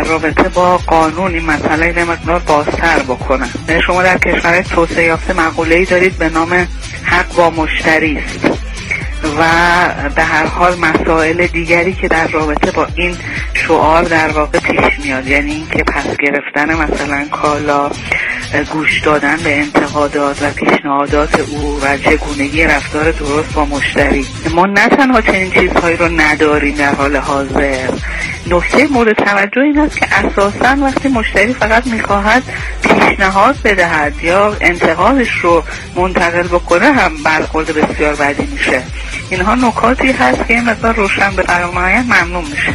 رابطه با قانون این مسئله یه مقدار بازتر بکنن. شما در کشورهای توسعه یافته مقوله‌ای دارید به نام حق با مشتری است و به هر حال مسائل دیگری که در رابطه با این شعار در واقع پیش میاد، یعنی این که پس گرفتن مثلا کالا، گوش دادن به انتقادات و پیشنهادات او و چگونگی رفتار درست با مشتری. ما نه تنها چنین چیزهایی رو نداریم در حال حاضر، نکته مورد توجه این است که اساساً وقتی مشتری فقط میخواهد پیشنهاد بدهد یا انتقادش رو منتقل بکنه هم برخورد بسیار بدی میشه. اینها نکاتی هست که این مقدار روشن به فرمایش ممنون میشه.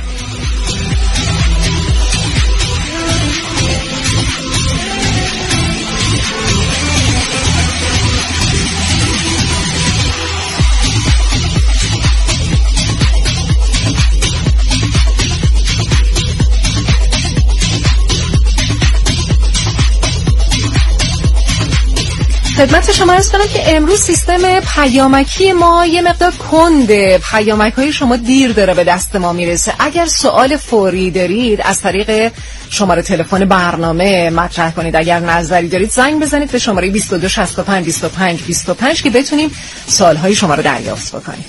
خدمت شما عرض کنم که امروز سیستم پیامکی ما یه مقدار کنده، پیامک‌های شما دیر داره به دست ما میرسه. اگر سوال فوری دارید از طریق شماره تلفن برنامه مطرح کنید، اگر نظری دارید زنگ بزنید به شماره 2265 25 25 که بتونیم سوال‌های شما رو دریافت بکنیم.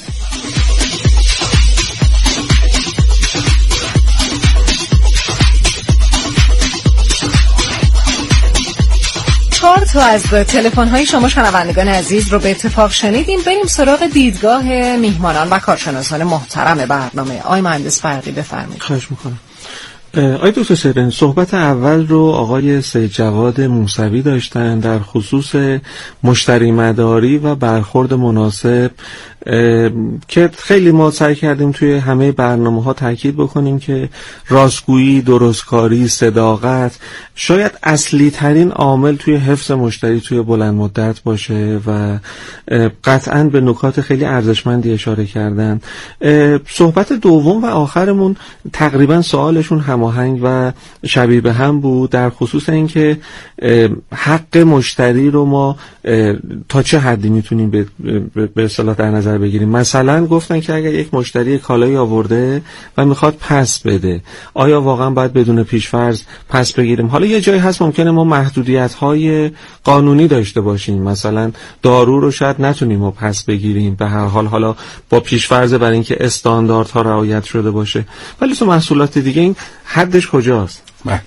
4 تا از تلفن‌های شما شنوندگان عزیز رو به اتفاق شنیدیم. بریم سراغ دیدگاه میهمانان و کارشناسان محترم برنامه. آقای مهندس برقی بفرمایید. خواهش می‌کنم. آقای دکتر شیرین، صحبت اول رو آقای سید جواد موسوی داشتن در خصوص مشتری مداری و برخورد مناسب که خیلی ما سعی کردیم توی همه برنامه‌ها تاکید بکنیم که راستگویی، درستکاری، صداقت شاید اصلی ترین عامل توی حفظ مشتری توی بلند مدت باشه و قطعاً به نکات خیلی ارزشمندی اشاره کردن. صحبت دوم و آخرمون تقریباً سوالشون هماهنگ و شبیه به هم بود در خصوص اینکه حق مشتری رو ما تا چه حدی میتونیم به اصطلاح در نظر بگیریم. مثلا گفتن که اگر یک مشتری کالایی آورده و میخواد پس بده، آیا واقعا باید بدون پیش‌فرض پس بگیریم؟ حالا یه جایی هست ممکنه ما محدودیت‌های قانونی داشته باشیم، مثلا دارو رو شاید نتونیم ما پس بگیریم، به هر حال حالا با پیش‌فرض برای اینکه استانداردها رعایت شده باشه، ولی تو محصولات دیگه این حدش کجاست؟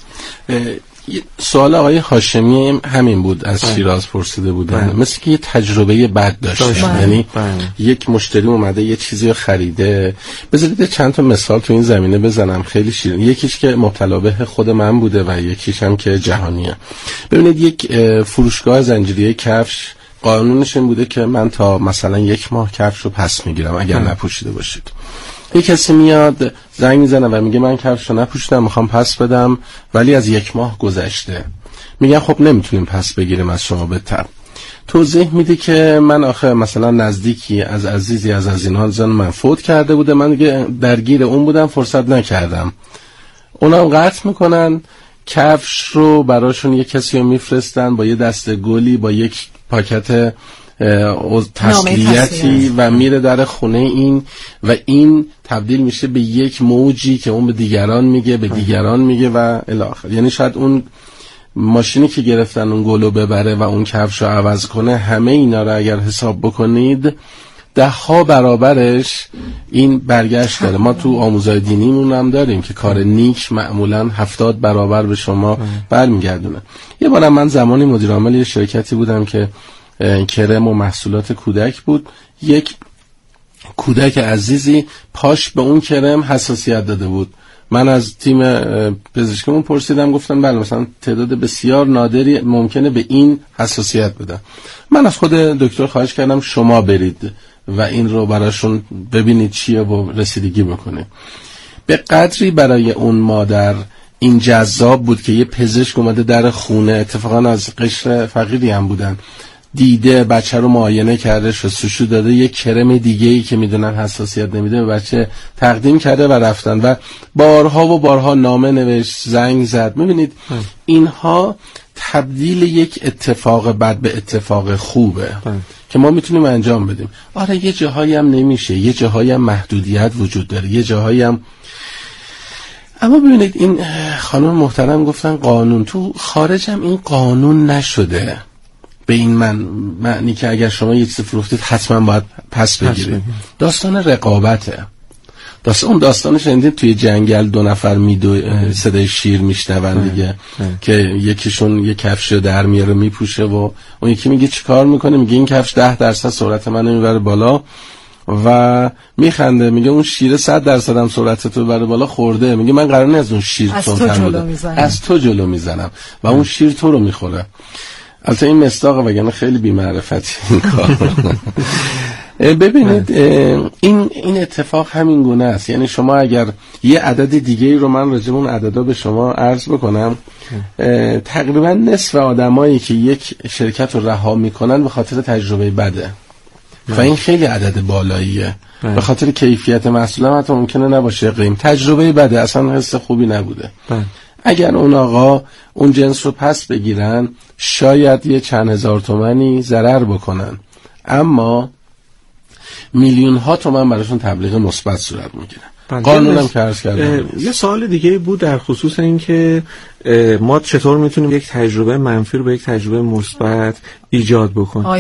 سوال آقای هاشمی همین بود، از شیراز پرسیده بودن. مثل که یه تجربه بد داشتن، یعنی یک مشتری اومده یه چیزی رو خریده. بذارید چند تا مثال تو این زمینه بزنم خیلی شیرین. یکیش که مبتلا به خود من بوده و یکیش هم که جهانیه. ببینید یک فروشگاه زنجیره کفش قانونش این بوده که من تا مثلا 1 ماه کفش رو پس میگیرم اگر نپوشیده باشید. یک کسی میاد زنگ میزنه و میگه من کفش رو نپوشیدم میخوام پس بدم ولی از 1 ماه گذشته. میگن خب نمیتونیم پس بگیریم از شما بهتر. توضیح میده که من آخه مثلا نزدیکی از عزیزی از اینها زن من فوت کرده بوده، من دیگه درگیر اون بودم فرصت نکردم. اونا قطع میکنن کفش رو براشون یک کسی رو میفرستن با یه دسته گلی با یک پاکت تسلیتی و میره در خونه این و این تبدیل میشه به یک موجی که اون به دیگران میگه به دیگران میگه و الی آخر. یعنی شاید اون ماشینی که گرفتن اون گلو ببره و اون کفش رو عوض کنه، همه اینا رو اگر حساب بکنید 10 برابرش این برگشت داره. ما تو آموزهای دینیمون هم داریم که کار نیک معمولا 70 برابر به شما برمیگردونه. یه بارم من زمانی مدیر عامل یه شرکتی بودم که کرم و محصولات کودک بود. یک کودک عزیزی پاش به اون کرم حساسیت داده بود. من از تیم پزشکیمون پرسیدم، گفتن بله مثلا تعداد بسیار نادری ممکنه به این حساسیت بده. من از خود دکتر خواهش کردم شما برید و این رو براشون ببینید چیه و رسیدگی بکنید. به قدری برای اون مادر این جذاب بود که یه پزشک اومده در خونه، اتفاقا از قشر فقیری هم بودن، دیده بچه رو معاینه کرده، شستشو داده، یک کرم دیگه‌ای که میدونن حساسیت نمیده به بچه تقدیم کرده و رفتن و بارها و بارها نامه نوشت، زنگ زد. میبینید اینها تبدیل یک اتفاق بد به اتفاق خوبه که ما میتونیم انجام بدیم. آره یه جاهایی هم نمیشه، یه جاهایی هم محدودیت وجود داره، یه جاهایی هم. اما ببینید این خانم محترم گفتن قانون، تو خارج هم این قانون نشده به این معنی که اگر شما یه چیز فروختید حتما باید پس بگیرید. داستان رقابته. اون داستان شنیدید توی جنگل 2 نفر صدای شیر میشنون دیگه که یکیشون یه کفش در میاره میپوشه و اون یکی میگه چیکار میکنه، میگه این کفش 10% سرعت منو میبره بالا و میخنده، میگه اون شیر 100% هم سرعت تو ببره بالا خورده، میگه من قرار نیست از اون شیر از تو جلو میزنم و اون شیر تو رو میخوره. البته این مصداقه وگرنه خیلی بی‌معرفتی این کار. ببینید این اتفاق همین گونه است. یعنی شما اگر یه عدد دیگه رو من راجع به اون عددا به شما عرض بکنم، تقریبا نصف آدمایی که یک شرکت رو رها میکنن به خاطر تجربه بده و این خیلی عدد بالاییه. به خاطر کیفیت محصول هم حتی ممکنه نباشه قیم، تجربه بده، اصلا حس خوبی نبوده. اگر اون آقا اون جنس رو پس بگیرن شاید یه چند هزار تومانی ضرر بکنن، اما میلیون ها تومان براشون تبلیغ مثبت صورت میگیره. قانونم که عرض کردم. یه سوال دیگه بود در خصوص این که ما چطور میتونیم یک تجربه منفی رو به یک تجربه مثبت ایجاد بکنیم،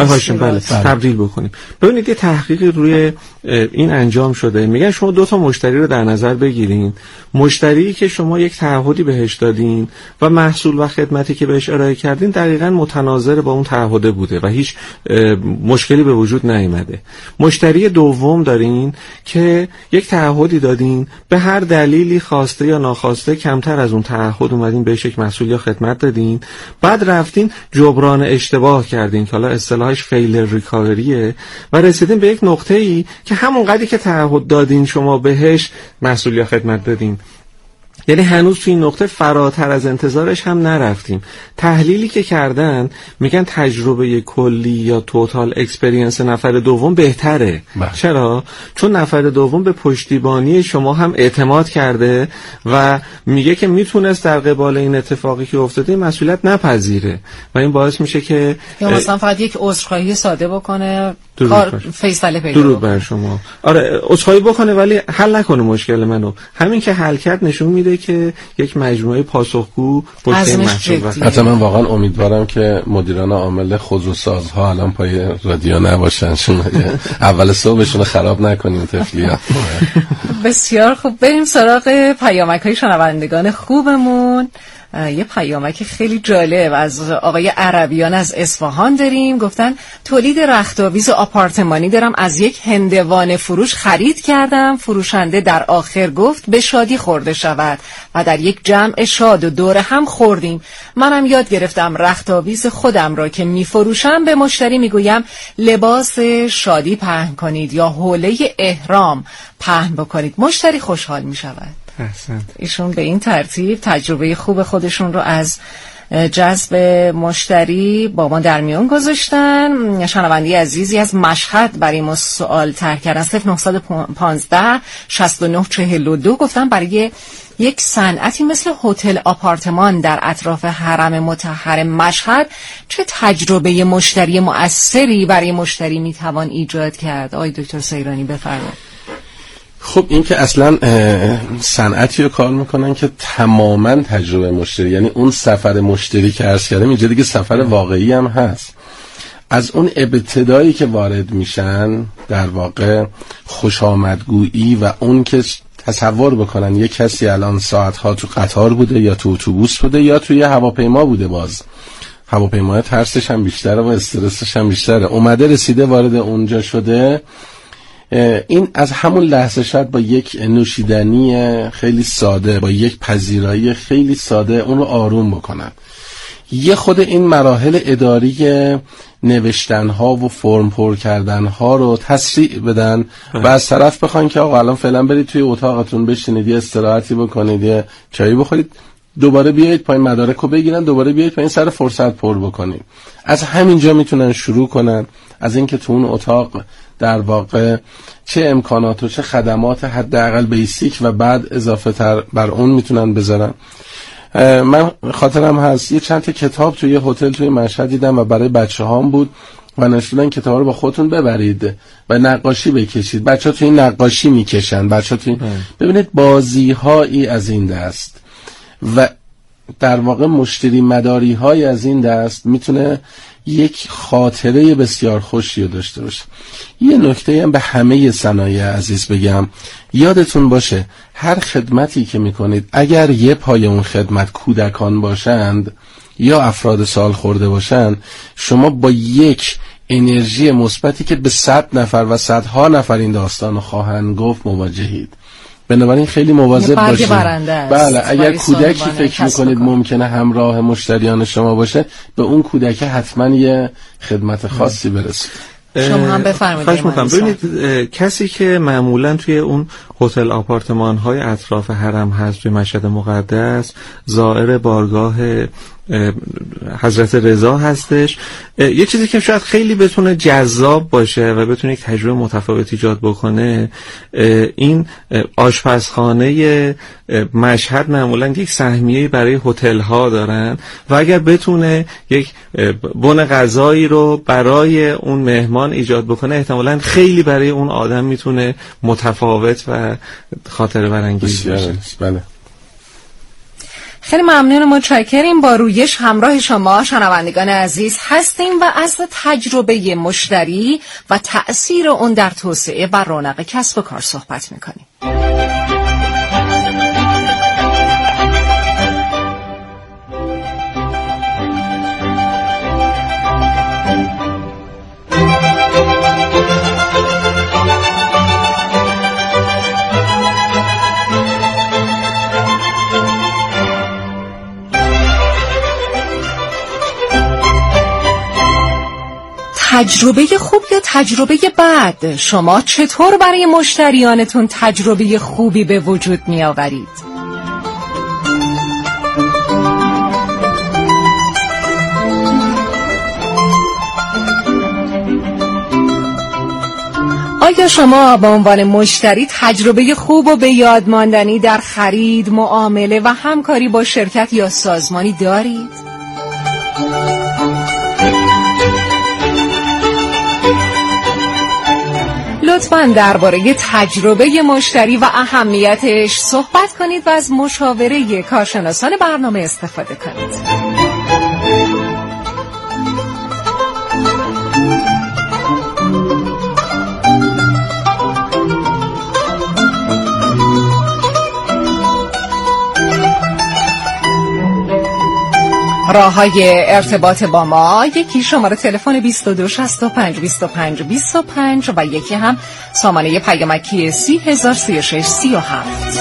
تبدیل بکنیم. ببینید یه تحقیق روی این انجام شده، میگن شما 2 تا مشتری رو در نظر بگیرین. مشتری که شما یک تعهدی بهش دادین و محصول و خدمتی که بهش ارائه کردین دقیقاً متناظر با اون تعهد بوده و هیچ مشکلی به وجود نیامده. مشتری دوم دارین که یک تعهدی دادین، به هر دلیلی خواسته یا ناخواسته کمتر از اون تعهد اومدین بهش یک محصول یا خدمت دادین، بعد رفتین جبران اشتباه کردین که حالا اصطلاحش فیلر ریکاوریه و رسیدین به یک نقطه‌ای که همون قدری که تعهد دادین شما بهش محصول یا خدمت دادین، یعنی هنوز توی این نقطه فراتر از انتظارش هم نرفتیم. تحلیلی که کردن میگن تجربه کلی یا توتال اکسپریانس نفر دوم بهتره. چرا؟ چون نفر دوم به پشتیبانی شما هم اعتماد کرده و میگه که میتونست در قبال این اتفاقی که افتاده مسئولیت نپذیره و این باعث میشه که یا مثلا فقط یک عذرخواهی ساده بکنه، کار فیصله پیدا. درود بر شما. آره عذرخواهی بکنه ولی حل نکنه مشکل منو. همین که حل کرد نشون میده که یک مجموعه پاسخگو پشت این محصول. حتی من واقعا امیدوارم که مدیران عامل خودروسازها الان پای رادیو نباشن، چون اول صبحشون خراب نکنیم طفلیات. بسیار خوب، بریم سراغ پیامک‌های شنوندگان خوبمون. یه پیامک خیلی جالب از آقای عربیان از اصفهان داریم. گفتن تولید رخت‌آویز آپارتمانی دارم، از یک هندوانه فروش خرید کردم، فروشنده در آخر گفت به شادی خورده شود و در یک جمع شاد و دور هم خوردیم. منم یاد گرفتم رخت‌آویز خودم را که میفروشم به مشتری میگویم لباس شادی پهن کنید یا حوله احرام پهن بکنید، مشتری خوشحال میشود. ایشون به این ترتیب تجربه خوب خودشون رو از جذب مشتری با ما در میون گذاشتن. شنوندی عزیزی از مشهد برای ما سوال طرح کردن، 0915 69 42 گفتن برای یک صنعتی مثل هتل آپارتمان در اطراف حرم مطهر مشهد چه تجربه مشتری مؤثری برای مشتری میتوان ایجاد کرد؟ آقای دکتر سیرانی بفرمایید. خب این که اصلا صنعتی رو کار میکنن که تماما تجربه مشتری، یعنی اون سفر مشتری که عرض کردم اینجا دیگه سفر واقعی هم هست. از اون ابتدایی که وارد میشن در واقع خوش آمدگویی و اون که تصور بکنن یک کسی الان ساعتها تو قطار بوده یا تو اتوبوس بوده یا توی هواپیما بوده، باز هواپیما ترسش هم بیشتره و استرسش هم بیشتره، اومده رسیده وارد اونجا شده. این از همون لحظه شاید با یک نوشیدنی خیلی ساده، با یک پذیرایی خیلی ساده اون رو آروم بکنن. یه خود این مراحل اداری نوشتن ها و فرم پر کردن ها رو تسریع بدن و از طرف بخوان که آقا الان فعلا برید توی اتاقتون بشینید، یه استراحتی بکنید، یه چایی بخورید، دوباره بیایید پایین مدارک رو بگیرن، دوباره بیایید پایین سر فرصت پر بکنید. از همینجا میتونن شروع کنن، از اینکه تو اون اتاق در واقع چه امکانات و چه خدمات حداقل بیسیک و بعد اضافه تر بر اون میتونن بذارن. من خاطرم هست یه چند تا کتاب توی هتل توی مشهد دیدم و برای بچه‌هام بود و نشوندن کتابا رو با خودتون ببرید و نقاشی بکشید. بچه‌ها توی این نقاشی میکشن، بچه‌ها توی ببینید بازی‌هایی از این دست. و در واقع مشتری مداری های از این دست میتونه یک خاطره بسیار خوشی رو داشته باشه. یه نکته هم به همه صنایع عزیز بگم، یادتون باشه هر خدمتی که میکنید اگر یه پای اون خدمت کودکان باشند یا افراد سال خورده باشند، شما با یک انرژی مثبتی که به 100 نفر و صدها نفر این داستان رو خواهند گفت مواجهید. بنابراین خیلی مواظب باشید. بله، اگر کودکی فکر میکنید ممکنه همراه مشتریان شما باشه، به اون کودک حتما یه خدمت خاصی برسید. شما هم بفرمایید. ببینید کسی که معمولا توی اون هتل آپارتمان های اطراف حرم هست، توی مشهد مقدس، زائر بارگاه حضرت رضا هستش، یه چیزی که شاید خیلی بتونه جذاب باشه و بتونه یک تجربه متفاوت ایجاد بکنه، این آشپزخانه مشهد معمولا یک سهمیه برای هتل ها دارن و اگر بتونه یک بن غذایی رو برای اون مهمان ایجاد بکنه، احتمالاً خیلی برای اون آدم میتونه متفاوت و خاطره برانگیز باشه. بله. خیلی ممنون، متشکریم. با رویش همراه شما شنوندگان عزیز هستیم و از تجربه مشتری و تأثیر اون در توسعه و رونق کسب و کار صحبت میکنیم. تجربه خوب یا تجربه بد؟ شما چطور برای مشتریانتون تجربه خوبی به وجود می آورید؟ آیا شما به عنوان مشتری تجربه خوب و به یاد ماندنی در خرید، معامله و همکاری با شرکت یا سازمانی دارید؟ لطفاً درباره تجربه مشتری و اهمیتش صحبت کنید و از مشاوره کارشناسان برنامه استفاده کنید. راه‌های ارتباط با ما، یکی شماره تلفن 2265 25 25 و یکی هم سامانه پیامکی 3036 37.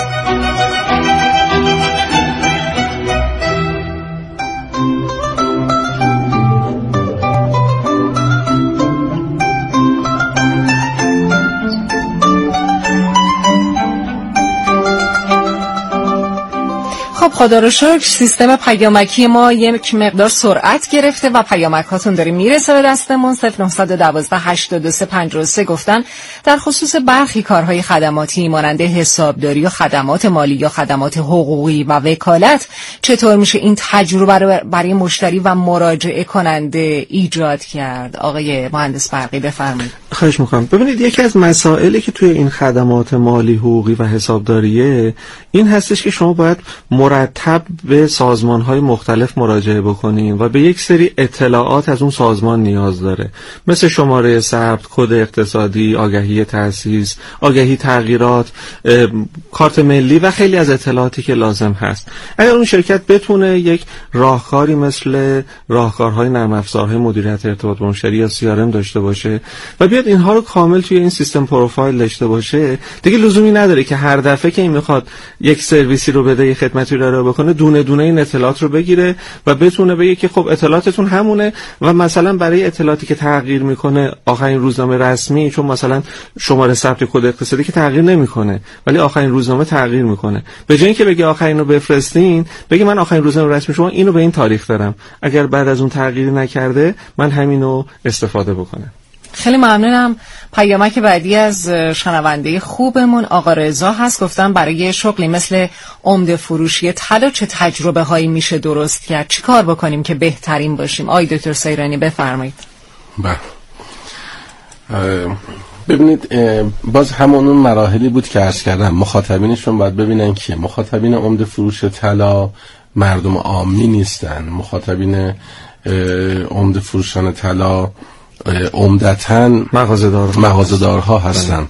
خدا رو شکر سیستم پیامکی ما یک مقدار سرعت گرفته و پیامک هاتون داره میرسه به دستمون. 0912 8253 گفتن در خصوص برخی کارهای خدماتی مانند حسابداری و خدمات مالی یا خدمات حقوقی و وکالت، چطور میشه این تجربه برای مشتری و مراجعه کننده ایجاد کرد؟ آقای مهندس برقی بفرمایید. خواهش میکنم. ببینید یکی از مسائلی که توی این خدمات مالی، حقوقی و حسابداریه این هستش که شما باید مرتب به سازمان‌های مختلف مراجعه بکنین و به یک سری اطلاعات از اون سازمان نیاز داره، مثل شماره ثبت، کد اقتصادی، آگهی تأسیس، آگهی تغییرات، کارت ملی و خیلی از اطلاعاتی که لازم هست. اگر اون شرکت بتونه یک راهکاری مثل راهکارهای نرم افزارهای مدیریت ارتباط با مشتری یا CRM داشته باشه و بیاد اینها رو کامل توی این سیستم پروفایل داشته باشه، دیگه لزومی نداره که هر دفعه که این میخواد یک سرویسی رو بده، یک خدمتی رو بکنه، دونه دونه این اطلاعات رو بگیره و بتونه بگه که خب اطلاعاتتون همونه و مثلا برای اطلاعاتی که تغییر میکنه آخرین روزنامه رسمی، چون مثلا شماره ثبت کد اقتصادی که تغییر نمیکنه ولی آخرین روزنامه تغییر میکنه، به جای اینکه بگه آخرین رو بفرستین، بگه من آخرین روزنامه رسمی شما اینو به این تاریخ دارم، اگر بعد از اون تغییری نکرده من همینو استفاده بکنم. خیلی ممنونم. پیامک بعدی از شنونده خوبمون آقا رضا هست، گفتن برای شغلی مثل عمده فروشی طلا چه تجربه هایی میشه درست کرد؟ چی کار بکنیم که بهترین باشیم؟ آقای دکتر سیرانی بفرمایید. بله، ببینید باز همون مراحلی بود که عرض کردم. مخاطبینشون باید ببینن که مخاطبین عمده فروش طلا مردم عامی نیستن. مخاطبین عمده فروشان طلا عمدتاً مغازه‌دارها هستن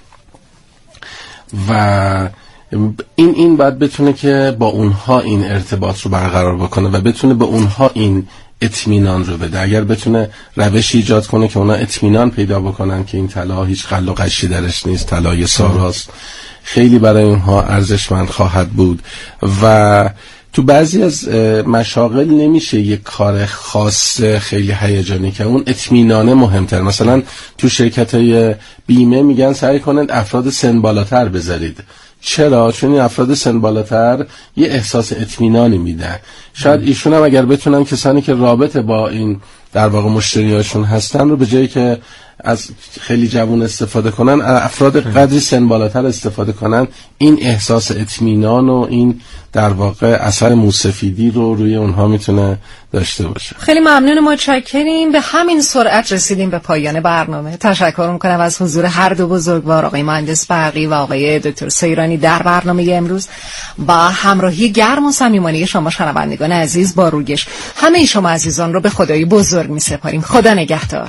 و این باید بتونه که با اونها این ارتباط رو برقرار بکنه و بتونه به اونها این اطمینان رو بده. اگر بتونه روشی ایجاد کنه که اونا اطمینان پیدا بکنن که این طلا هیچ غل و غشی درش نیست، طلای ساراست، خیلی برای اونها ارزشمند خواهد بود. و تو بعضی از مشاغل نمیشه یک کار خاص خیلی هیجانی که اون اطمینانه مهمتر. مثلا تو شرکت‌های بیمه میگن سعی کنید افراد سن بالاتر بذارید. چرا؟ چون این افراد سن بالاتر یه احساس اطمینانی میدن. شاید ایشون هم اگر بتونن کسانی که رابطه با این در واقع مشتریاشون هستن رو به جایی که از خیلی جوان استفاده کنن، افراد قدری سن بالاتر استفاده کنن، این احساس اطمینان و این در واقع اثر موسفیدی رو روی اونها میتونه داشته باشه. خیلی ممنون، متشکریم. به همین سرعت رسیدیم به پایان برنامه. تشکر میکنم از حضور هر دو بزرگوار، آقای مهندس برقی و آقای دکتر سیرانی در برنامه امروز و همراهی گرم و صمیمانه شما شنوندگان عزیز با رویش. همه شما عزیزان رو به خدای بزرگ میسپاریم. خدا نگهدار.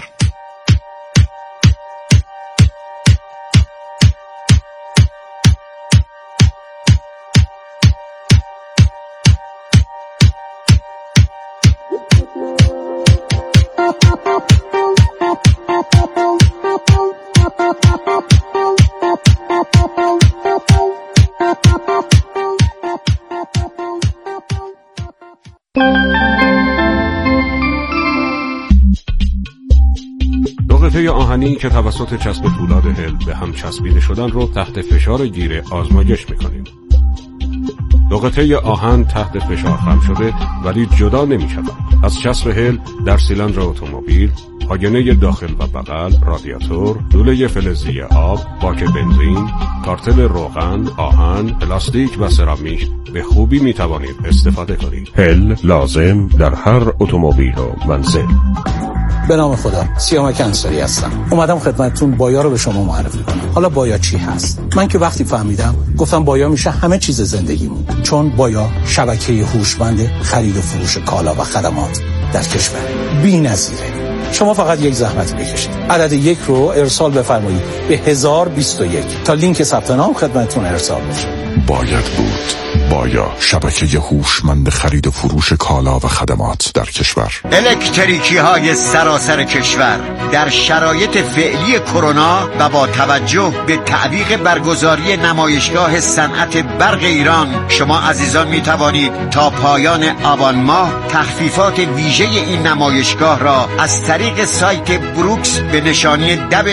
قطعه آهنی که توسط چسب فولاد هل به هم چسبیده شدن رو تحت فشار گیره آزمایش میکنیم. دو قطعه آهن تحت فشار خم شده ولی جدا نمیشوند. از چسب هل در سیلندر اتومبیل، آینه داخل و بغل، رادیاتور، لوله فلزی آب، باک بنزین، کارتل روغن، آهن، پلاستیک و سرامیک به خوبی میتوانید استفاده کنید. هل لازم در هر اتومبیل و منزل. به نام خدا، سیامک انصاری هستم. اومدم خدمتتون بایا رو به شما معرفی کنم. حالا بایا چی هست؟ من که وقتی فهمیدم گفتم بایا میشه همه چیز زندگیمون، چون بایا شبکه هوشمند خرید و فروش کالا و خدمات در کشور بی‌نظیره. شما فقط یک زحمت بکشید. عدد 1 رو ارسال بفرمایید به 1021 تا لینک ثبت نام خدمتتون ارسال بشه. باید بود. بایا شبکه هوشمند خرید و فروش کالا و خدمات در کشور. الکتریکی های سراسر کشور در شرایط فعلی کرونا و با توجه به تعویق برگزاری نمایشگاه صنعت برق ایران، شما عزیزان می توانید تا پایان آبان ماه تخفیفات ویژه این نمایشگاه را از طریق سایت بروکس به نشانی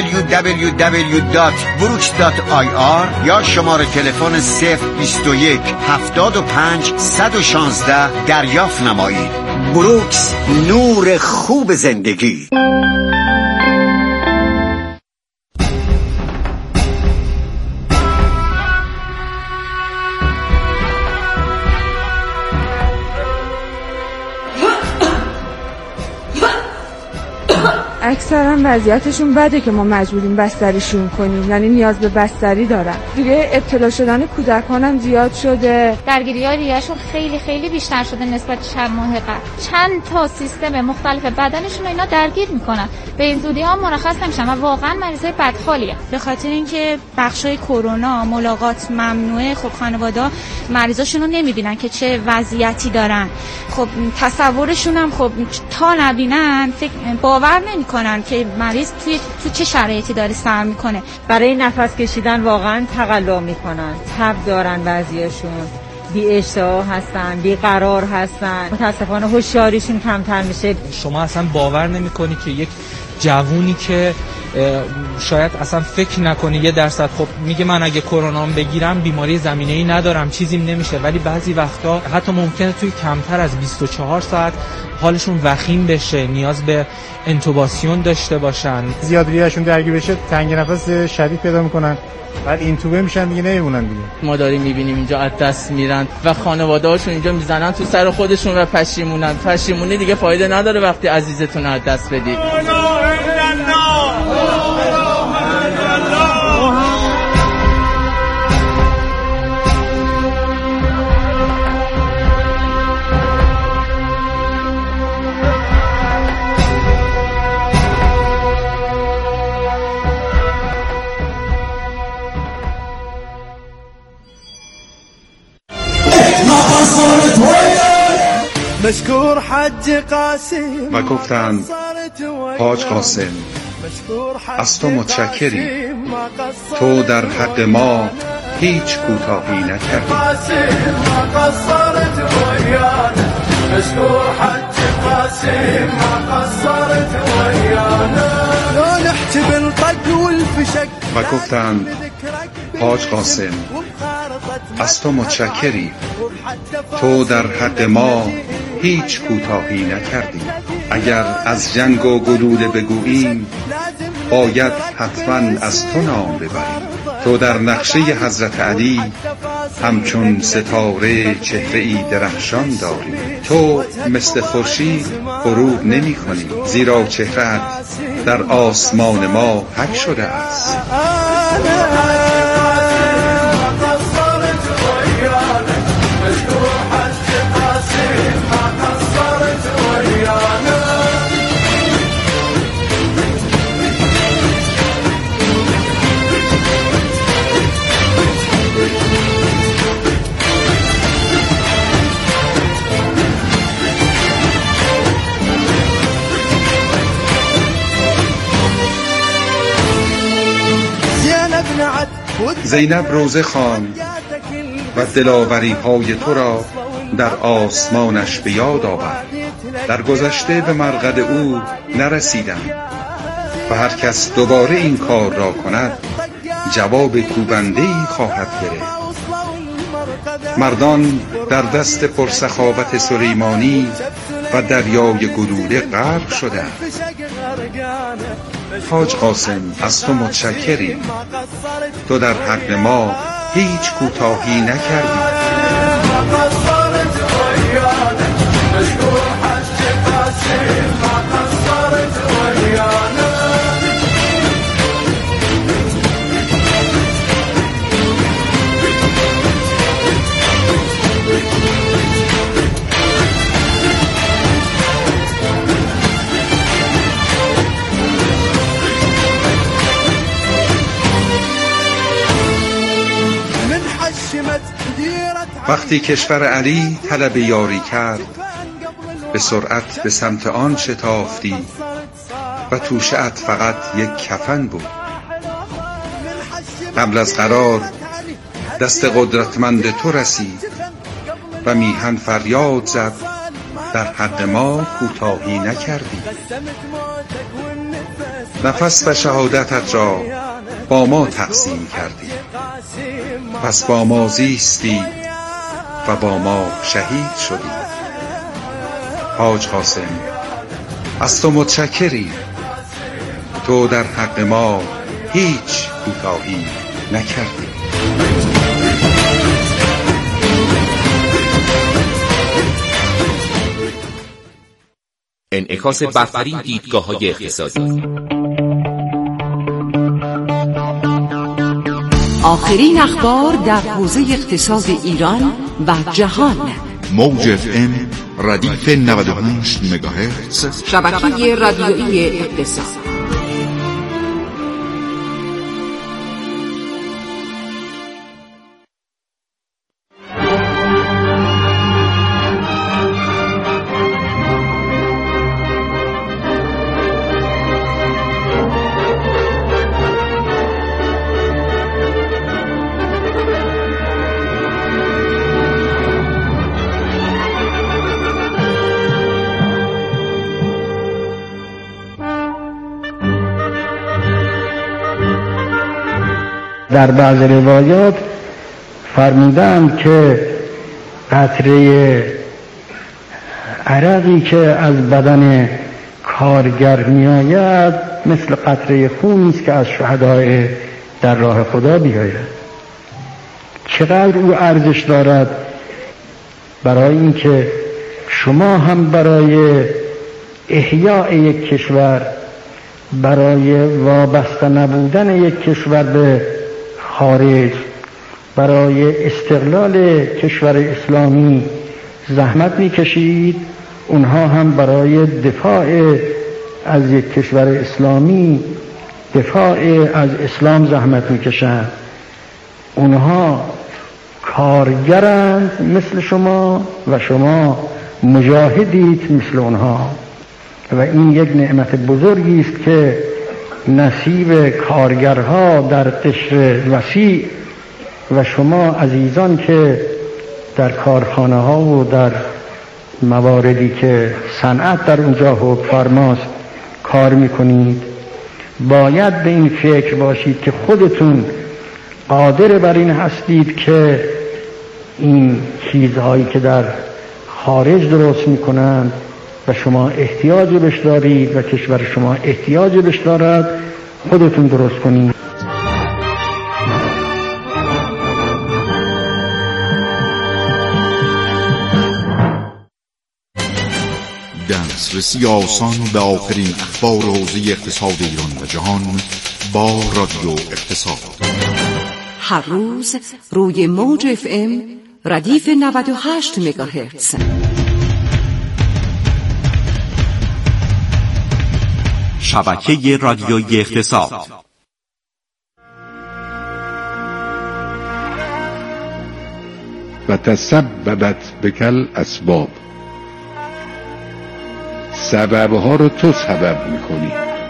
www.brooks.ir یا شماره تلفن 021 75 116 دریافت نمایید. بروکس، نور خوب زندگی. اکثرا وضعیتشون بده که ما مجبوریم بستریشون کنیم، یعنی نیاز به بستری دارن. دیگه ابتلا شدن کودکان هم زیاد شده، درگیری‌های ریه‌شون خیلی خیلی بیشتر شده نسبت چند ماه قبل. چند تا سیستم مختلف بدنشون اینا درگیر میکنن، به این زودی ها مرخص نمیشن و واقعا مریضای بدحالیه. به خاطر اینکه بخشای کرونا ملاقات ممنوعه، خب خانواده‌ها مریضاشون رو نمیبینن که چه وضعیتی دارن. خب تصورشون هم خب تا نبینن باور نمیکنن که مریض تو چه شرایطی داره سر میکنه. برای نفس کشیدن واقعا تقلا میکنن، تب دارن، بعضیاشون بی اشتها هستن، بی قرار هستن، متاسفانه هوشیاریشون کمتر میشه. شما اصلا باور نمیکنی که یک جوونی که شاید اصلا فکر نکنه 1% خب میگه من اگه کرونام بگیرم بیماری زمینه‌ای ندارم، چیزیم نمیشه، ولی بعضی وقتا حتی ممکنه توی کمتر از 24 ساعت حالشون وخیم بشه، نیاز به انتوباسیون داشته باشن. زیاد ریهشون درگیر بشه، تنگ نفس شدید پیدا میکنن، بعد اینتوبه میشن دیگه، نمیمونن دیگه. ما داریم میبینیم اینجا از دست میرن و خانواده‌هاشون اینجا میزنن تو سر خودشون و پشیمونی دیگه فایده نداره وقتی عزیزتون از دست بدید. مشکور حج قاسم و گفتند حاج قاسم از تو متشکریم، تو در حق ما هیچ کوتاهی نکردی. مشكور حج قاسم ما قصرت ويانا لو نحكي بالطق والفشق. و گفتند حاج قاسم از تو متشکریم، تو در حق ما هیچ کوتاهی نکردی. اگر از جنگ و گلوله بگوییم باید حتما از تو نام ببریم. تو در نقشه حضرت علی همچون ستاره چهره‌ای درخشان داری. تو مثل خورشید غروب نمی کنی، زیرا چهره‌ات در آسمان ما حک شده است. زینب روزه خواند و دلاوری های تو را در آسمانش به یاد آورد. در گذشته به مرقد او نرسیدم و هر کس دوباره این کار را کند جواب کوبنده‌ای خواهد گرفت. مردان در دست پرسخاوت سلیمانی و دریای گلوله غرق شدند. حاج قاسم از تو متشکریم، تو در حق ما هیچ کوتاهی نکردی. وقتی کشور علی طلب یاری کرد به سرعت به سمت آن شتافتی و توشه‌ات فقط یک کفن بود. قبل از قرار دست قدرتمند تو رسید و میهن فریاد زد در حق ما کوتاهی نکردی. نفس و شهادتت را با ما تقسیم کردی، پس با ما زیستی و با ما شهید شدی. حاج قاسم از تو متشکریم، تو در حق ما هیچ کوتاهی نکردی. انعکاس برترین دیدگاه‌های اقتصادی. آخرین اخبار در حوزه اقتصاد ایران و جهان. موج FM ردیف 98 مگاهرتز، شبکه رادیویی اقتصاد. در بعض روایات فرمودند که قطره عرقی که از بدن کارگر می آید مثل قطره خونی است که از شهدای در راه خدا بیاید. چقدر او ارزش دارد برای اینکه شما هم برای احیاء یک کشور، برای وابسته نبودن یک کشور به خارج، برای استقلال کشور اسلامی زحمت میکشید، اونها هم برای دفاع از یک کشور اسلامی، دفاع از اسلام زحمت میکشند. اونها کارگرند مثل شما و شما مجاهدید مثل اونها و این یک نعمت بزرگی است که نصیب کارگرها در قشر وسیع و شما عزیزان که در کارخانه ها و در مواردی که صنعت در اونجا حکم فرماست کار میکنید، باید به این فکر باشید که خودتون قادر بر این هستید که این چیزهایی که در خارج درست میکنند و شما احتیاج بهش دارید و کشور شما احتیاج بهش دارد خودتون درست کنید. دسترسی آسان به آخرین اخبار حوزه اقتصاد ایران و جهان با رادیو اقتصاد. هر روز روی موج FM ردیف 98 مگاهرتز. شبکه رادیویی اقتصاد. و تسببت بکل اسباب، سببها رو تو سبب میکنی.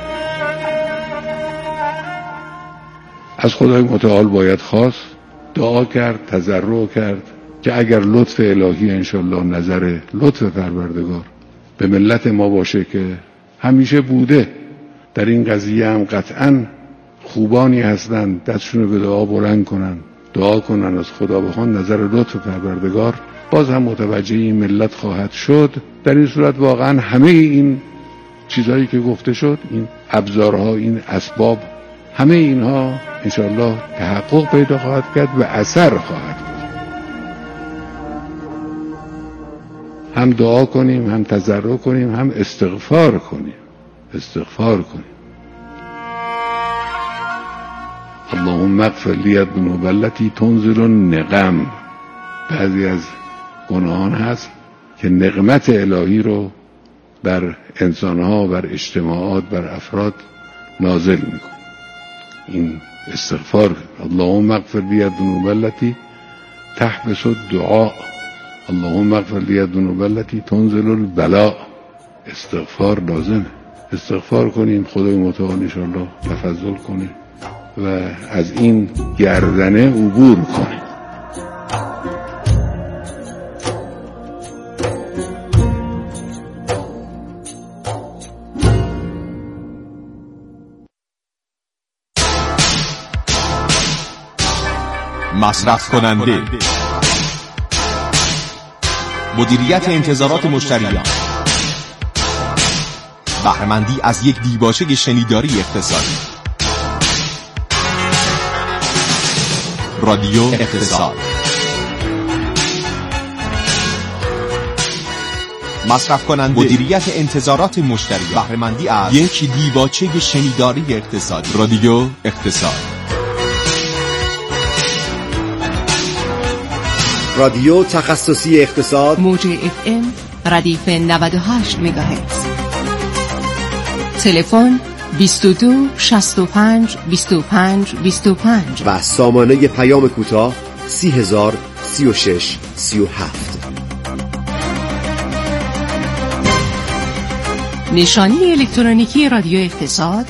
از خدای متعال باید خواست، دعا کرد، تضرع کرد که اگر لطف الهی انشالله نظر لطف پروردگار به ملت ما باشه که همیشه بوده، در این قضیه هم قطعاً خوبانی هستن دستشون رو به دعا بلند کنن، دعا کنن از خدا بخوان نظر لطف پروردگار باز هم متوجه این ملت خواهد شد. در این صورت واقعا همه این چیزهایی که گفته شد، این ابزارها، این اسباب، همه اینها انشالله تحقق پیدا خواهد کرد و اثر خواهد کرد. هم دعا کنیم، هم تضرع کنیم، هم استغفار کنیم. اللهم اغفر لی الذنوب التي تنزل النقم. بعضی از گناهان هست که نقمت الهی رو بر انسانها، بر اجتماعات، بر افراد نازل میکنه. این استغفار، اللهم اغفر لی الذنوب التي تحبس الدعاء، اللهم اغفر لی الذنوب التي تنزل البلاء. استغفار لازمه. استغفار کنیم، خدای متعال انشاءالله تفضل کنیم و از این گردنه عبور کنیم. مصرف کننده، مدیریت انتظارات مشتریان، بهره‌مندی از یک دیباچه شنیداری اقتصادی. رادیو اقتصاد. مصرف کننده، مدیریت انتظارات مشتریان، بهره‌مندی از یک دیباچه شنیداری اقتصادی. رادیو اقتصاد. رادیو تخصصی اقتصاد، موج FM ردیف 98 مگاهرتز. تلفن 22 65 25 25 و سامانه پیام کوتاه 30036 37. نشانی الکترونیکی رادیو اقتصاد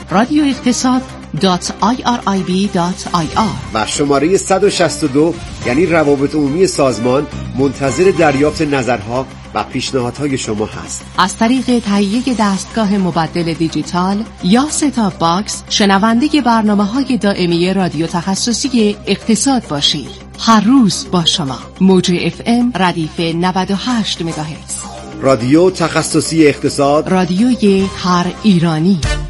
radioeqtasad.irib.ir و شماره 162 یعنی روابط عمومی سازمان منتظر دریافت نظرها و پیشنهادهای شما هست. از طریق تهیه دستگاه مبدل دیجیتال یا ستاپ باکس شنونده برنامه‌های دائمی رادیو تخصصی اقتصاد باشید. هر روز با شما. موج FM ردیف 98 مگاهرتز. رادیو تخصصی اقتصاد، رادیوی هر ایرانی.